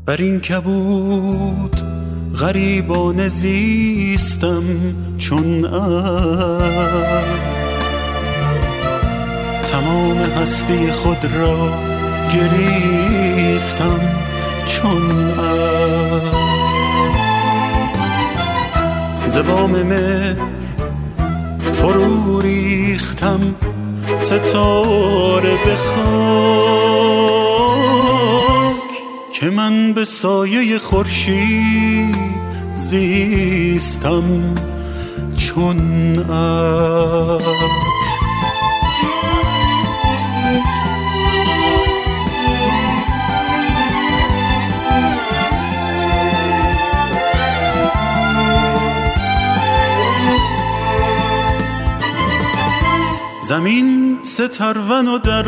بر این کبود غریبانه زیستم چون تمام هستی خود را گریستم چون ز بام مهر فرو ریختم ستاره به خاک که من به سایه خورشید زیستم چون زمین سترون و در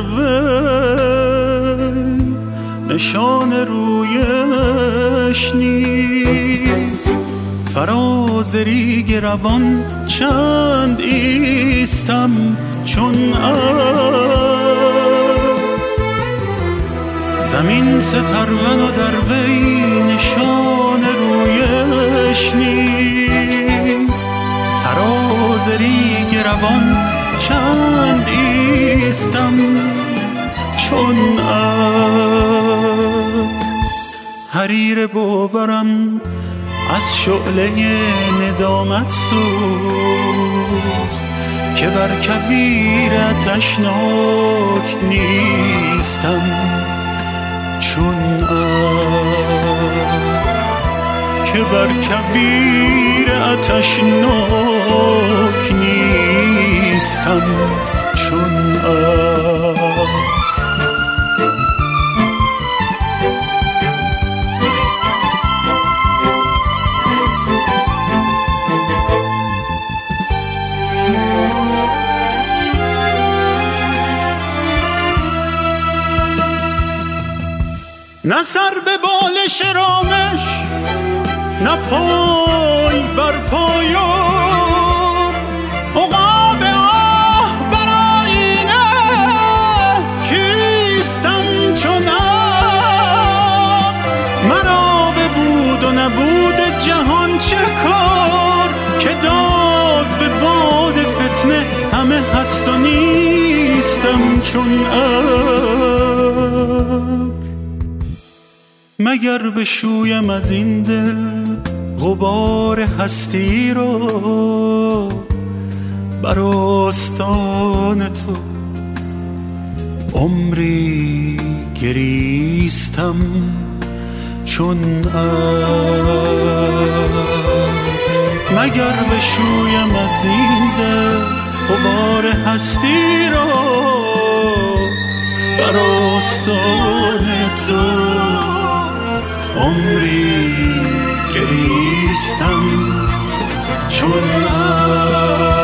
وی نشان رویش نیست، فراز ریگ روان چند ایستم چون زمین سترون و در وی نشان رویش نیست، فراز ریگ روان چند ایستم چون حریر باورم از شعله ندامت سوخت که بر کویر آتشناک نیستم چون که بر کویر آتشناک نیستم چون نه سر به بالش رامش، نه پای بر پایان، عقاب آه بر آینه کیستم چون مرا به بود و نبود جهان چه کار که داد به باد فتنه همه هست و نیستم چون مگر بشویم از این دل غبار هستی را بر آستان تو عمری گریستم چون مگر بشویم از این دل غبار هستی را بر آستان تو عمری گریستم چون